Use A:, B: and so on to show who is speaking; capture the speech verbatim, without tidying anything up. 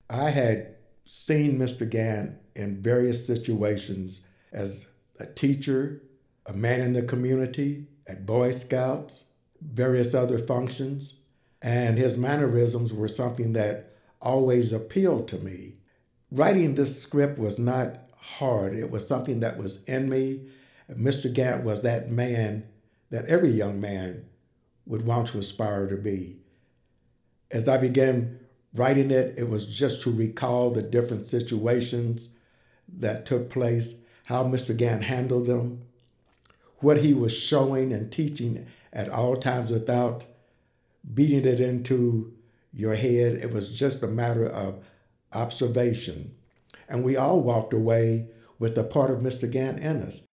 A: I had seen Mister Gann in various situations as a teacher, a man in the community, at Boy Scouts, various other functions, and his mannerisms were something that always appealed to me. Writing this script was not hard. It was something that was in me. Mister Gann was that man that every young man would want to aspire to be. As I began writing it, it was just to recall the different situations that took place, how Mister Gann handled them, what he was showing and teaching at all times without beating it into your head. It was just a matter of observation. And we all walked away with a part of Mister Gann in us.